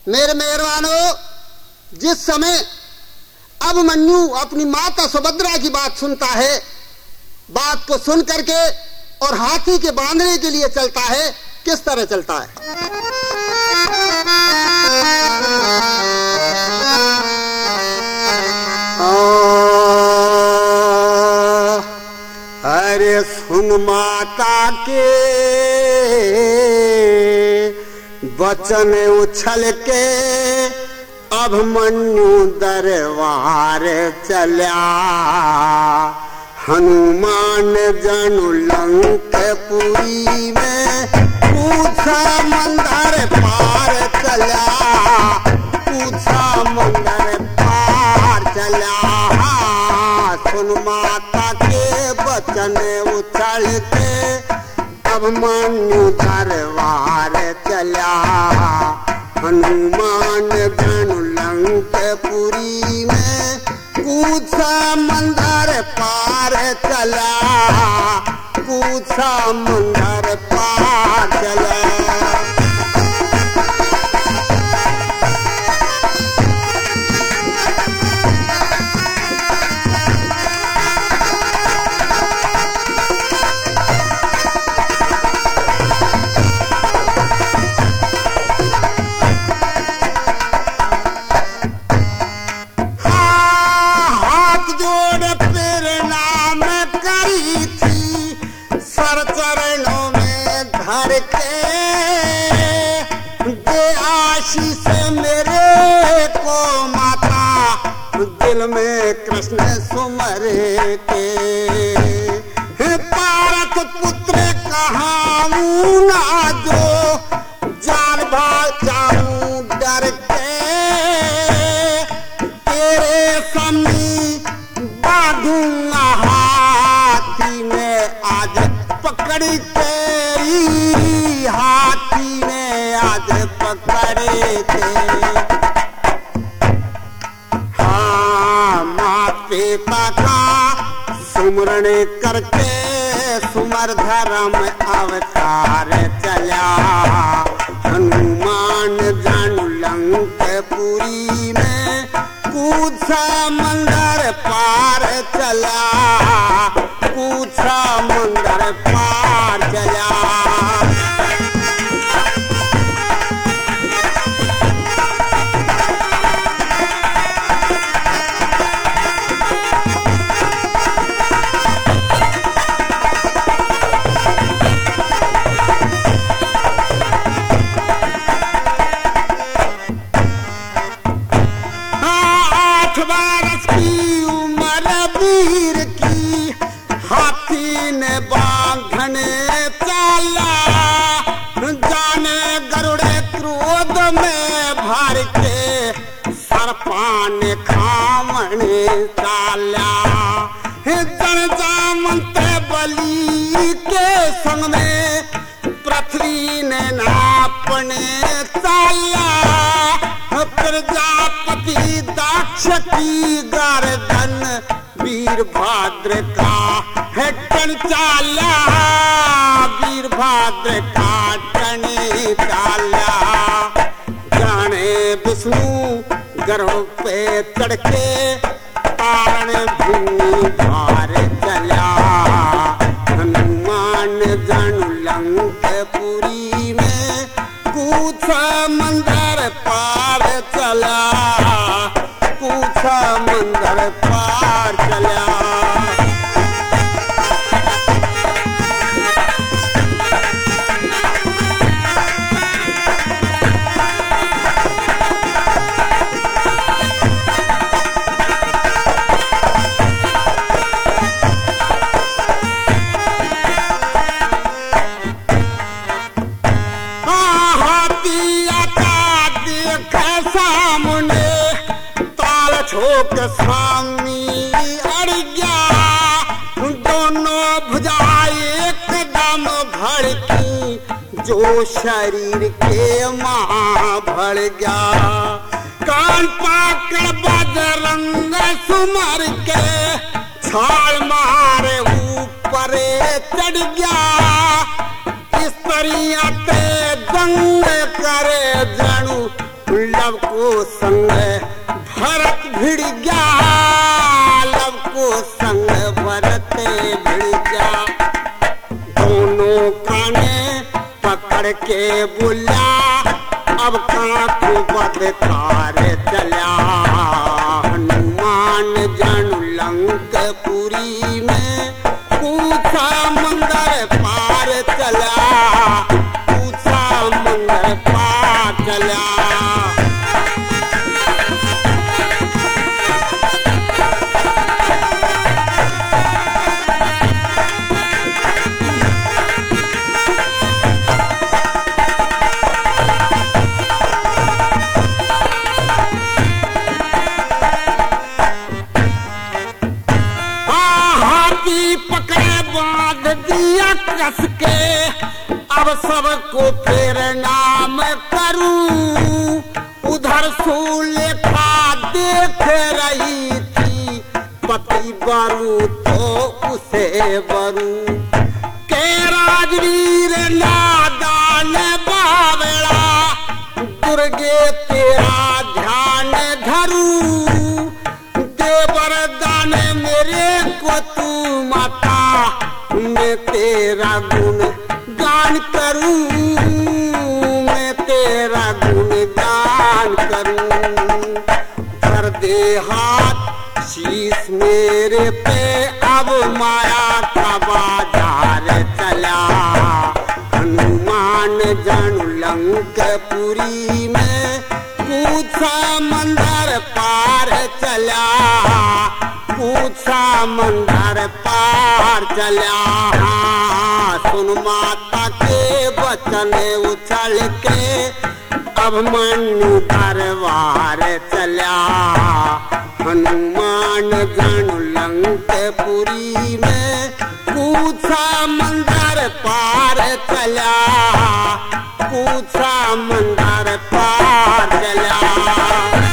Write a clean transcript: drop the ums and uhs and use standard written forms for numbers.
मेरे मेहरबानों, जिस समय अभिमन्यु अपनी माता सुभद्रा की बात सुनता है, बात को सुन करके और हाथी के बांधने के लिए चलता है, किस तरह चलता है? अरे सुन माता के वचन उछल के अभिमन्यु दरबार चला। हनुमान जनु लंकापुरी में पूछा मंदिर पार चला, पूछा मंदिर पार चला। सुन माता के वचन उछल के अभिमन्यु दरबार चला। हनुमान जनु लंकापुरी में पूछा मंदिर पार चला, पूछा मंदिर पार चला। चरणों में धर के दे आशीष मेरे को माता, दिल में कृष्ण सुमर के। पारत पुत्र कहाऊं ना जो, जान भाग जाऊं डर के। तेरे सामने बांधूंगा हाथी में आज पकड़ी, तेरी हाथी ने आज पकड़े थे। हाँ, माँ पिता का सुमरण करके सुमर धर्म अवतार चला। हनुमान जनु लंकापुरी में पूछा मंदिर पार चला, पूछा मंदिर पार चला। आठ बरस की उम्र वीर की, हाथी ने बांधने चला। जाने गरुड़े क्रोध में भर के सर्पान खामने चला। जन जामंत बलि के संग में पृथ्वी ने नापने चला। प्रजापति दाक्ष की गर्दन वीरभद्र का टन चाला, वीरभद्र का टन चाला। जाने विष्णु गर्भ पे चढ़ के तारण भूमि भार चला। हनुमान जनु लंकापुरी में पूछा मंदिर पार चला, पूछा मंदिर पार चला। सामने ताल ठोक स्वामी अड़ गया। दोनों भुजाएं एकदम भड़की, जो शरीर के मां भड़ गया। कान पाकर बजरंग सुमर के छाल मारे ऊपर चढ़ गया। स्त्रियां ते दंग करे जणु लव को संग भरत भिड़ गया, लव को संग भरत भिड़ गया। दोनों काने पकड़ के बुला, अब काकू बदकार चला। हनुमान जन लंकपुरी में पूछा मंदिर पार चला, पूछा मंदिर पार चला। पकड़े बांध दिया कस के, अब सबको फिर नाम करूं। उधर सुलेखा देख रही थी, पति बरू तो उसे बरू। के राजवीर नादान बावड़ा, दुर्गे तेरा ध्यान धरूं। वरदान मेरे को तू माता, मैं तेरा गुण गान करूं, मैं तेरा गुण गान करूं। कर दे हाथ शीश मेरे पे, अब माया का बाजार चला। हनुमान जन लंकपुरी में पूछा मंदिर पार चला, पूछा मंदिर पार चला। सुन माता के वचन उछल के, अब मनु दरबार चला। हनुमान जन लंकपुरी में पूछा मंदिर पार चला, पूछा मंदिर पार चला।